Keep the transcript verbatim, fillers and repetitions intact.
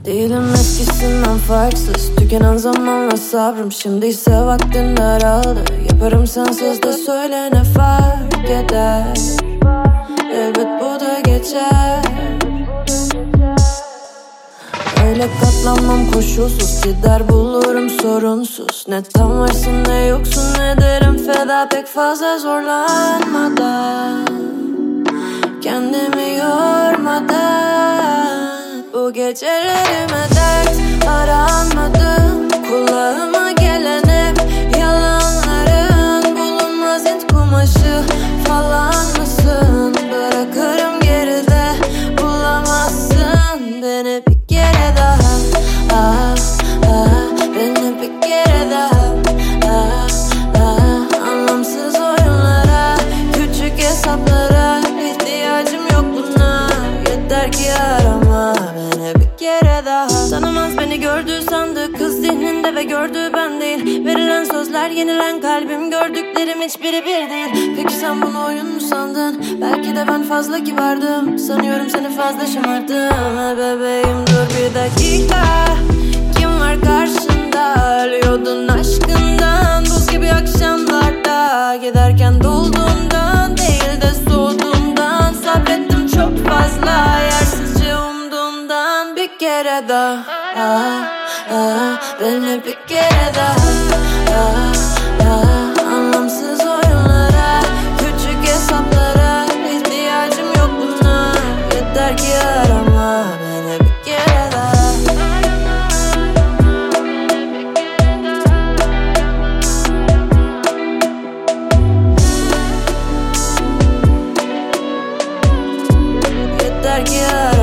Değilim eskisinden farksız, tükenen zamanla sabrım şimdi ise vaktin daraldı. Yaparım sensiz de söyle ne fark eder. Elbet bu da geçer. Öyle katlanmam koşulsuz, gider bulurum sorunsuz. Ne tam varsın ne yoksun, ne derim feda pek fazla zorlanmadan, kendimi yormadan. Bu gecelerime dert aranmadım, kulağıma gelen hep yalanların. Bulunmaz int kumaşı falan mısın? Bırakırım geride, bulamazsın beni bir kere daha. Ah, ah, beni bir kere daha. Ah, ah, anlamsız oyunlara, küçük hesaplara ihtiyacım yok buna. Yeter ki arama beni bir kere daha. Tanımaz beni, gördü sandı kız zihninde ve gördü ben değil. Verilen sözler yenilen kalbim, gördüklerim hiçbiri bir değil. Peki sen bunu oyun mu sandın? Belki de ben fazla kibardım, sanıyorum seni fazla şımarttım. Ha bebeğim dur bir dakika, kim var karşında? Ölüyordun aşkından, buz gibi akşamlarda. Giderken dolduğundan değil de soğuduğundan, sabrettim çok fazla yersizce umduğumdan. Bir kere daha, ah, ah, beni bir kere daha. Ah, ah, anlamsız oyunlara, küçük hesaplara ihtiyacım yok buna. Yeter ki arama beni bir kere daha. Yeter ki arama.